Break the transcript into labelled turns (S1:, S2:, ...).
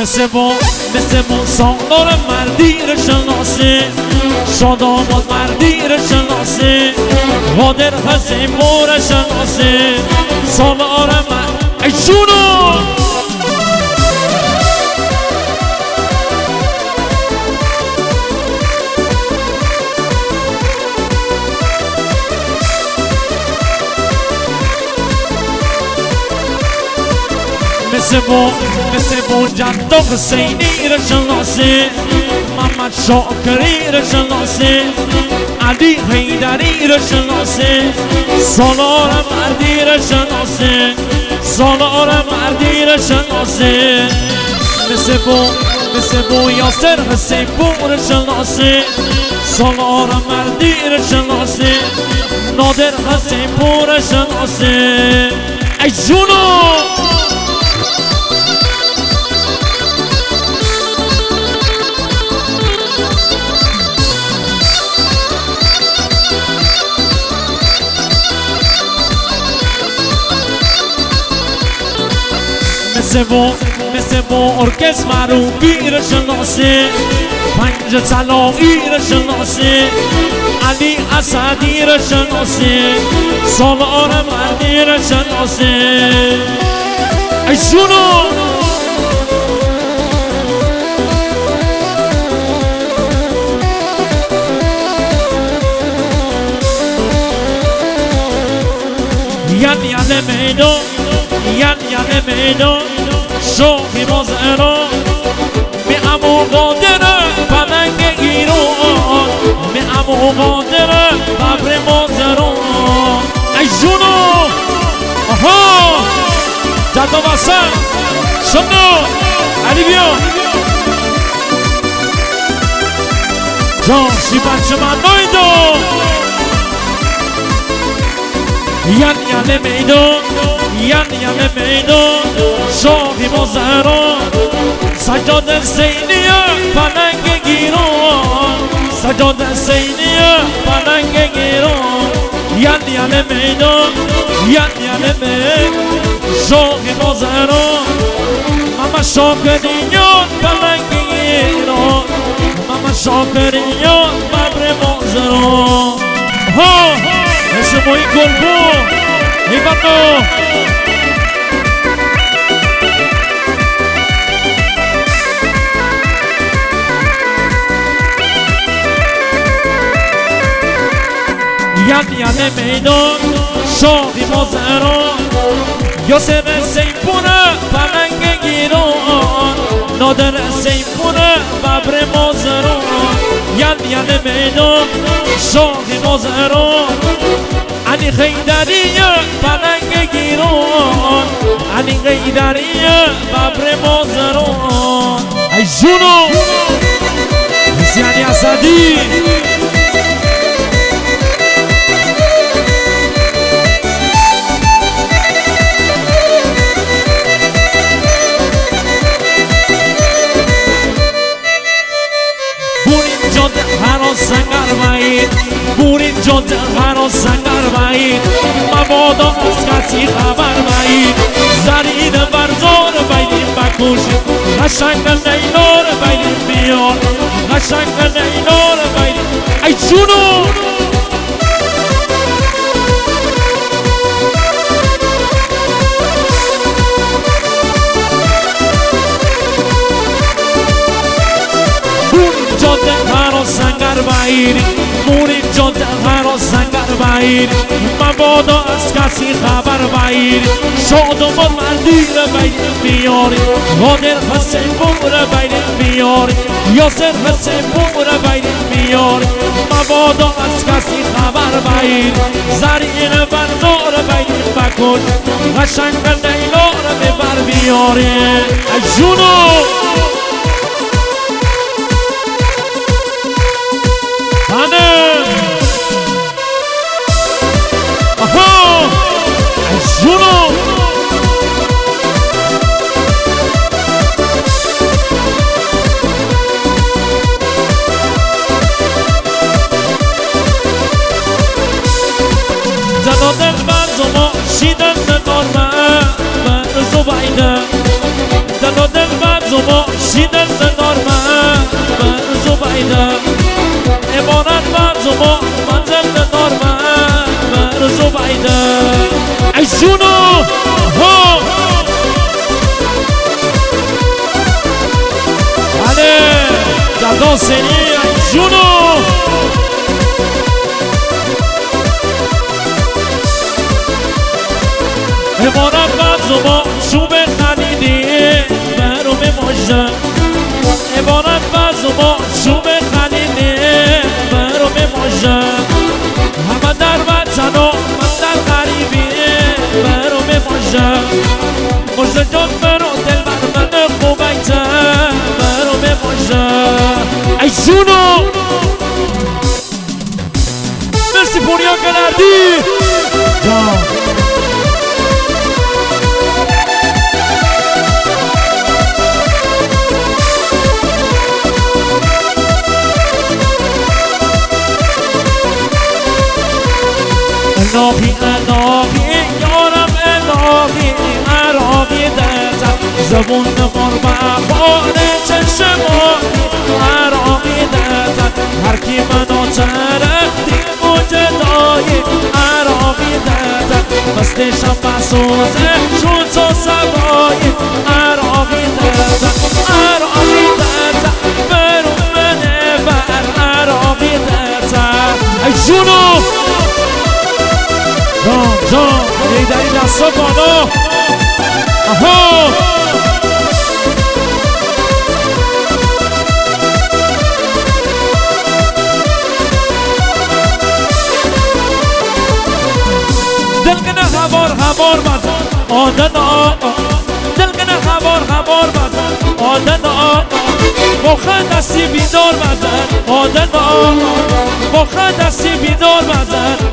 S1: مثل ما سالار مردی رو شناسی شاد آباد مردی رو شناسی قادر حسین مور شناسی سالار مرد ای جونو مثل با جد حسینی رو شناسی محمد شاکری رو شناسی علی حیدری رو شناسی سالار مردی رو شناسی سالار مردی رو شناسی مثل با یاسر حسین پور رو شناسی سالار مردی رو شناسی نادر حسین پور رو شناسی ای جونو مثل با ارکست معروفی رو شناسی پنج طلاقی رو شناسی علی اسدی رو شناسی سالار مردی رو شناسی ای جونو یعنی میدان یعنی میدان شوخی مازران می امو قادره پلنگ گیران می امو قادره ببر مازران ای جونو آها جدا واسم شنو علی بیا جاشی بچه من نایدو یعنی میدان یعنی میدان شاهی مازران سجاد سینیه پلنگ گیران سجاد سینیه پلنگ گیران یعنی میدان یعنی میدان شاهی مازران ماما شاکریان پلنگ گیران ماما شاکریان ببر مازران ها مثل مایی گلبو ایوانو یعنی میدان شاهی مازران یاسر سیپونه پلنگ گیران نادر سیپونه ببر مازران یعنی میدان شاهی مازران علی حیدریه پلنگ گیران علی حیدریه ببر مازران ای جونو حسینی اسدی سنگر باید بورین جاده هر سنگر باید مبادا از کسی خبر باید زرین برزار بایدیم بکوش قشنگ نیلار بایدیم بیار قشنگ نیلار بایدیم ای جونو بورین جاده هر سنگر باید بورین جاده هر سنگر باید مبادا از کسی خبر باید شادمان مردی رو باید بیاری قادر حسین پور رو باید بیاری یاسر حسین پور رو باید بیاری مبادا از کسی خبر باید زرین برزار رو باید بکن قشنگ نیلا رو ببر بیاری جونو جونو زنادن برزما شیدن نکارمه من زبایده زنادن برزما چی دل دار من برزو بیده عبارت برزو با منزل دار من برزو بیده ای جونو ها بله جردان سنی ای جونو عبارت برزو با چوب خلیدی برو بماجه عبارت برزو با چوب خلیدی برو بماجه همه در وطن و من در غریبی برو بماجه مجده جان برو دل من خوبیته برو بماجه ای جونو مرسی پوریا کنردی جان الهی الهی یارم الهی عراقی درزد زبون قربه باره چشمانی عراقی درزد هر کی منو ترختی مجدایی عراقی درزد مستشم بسوزه چون تو سبایی عراقی درزد عراقی درزد برو منه بر عراقی درزد ای جونو جان ایدری دستا بالا آها دلگنه هوار بزن آدن دلگنه هوار بزن آدن مخه دستی بیدار بزن آدن مخه دستی بیدار بزن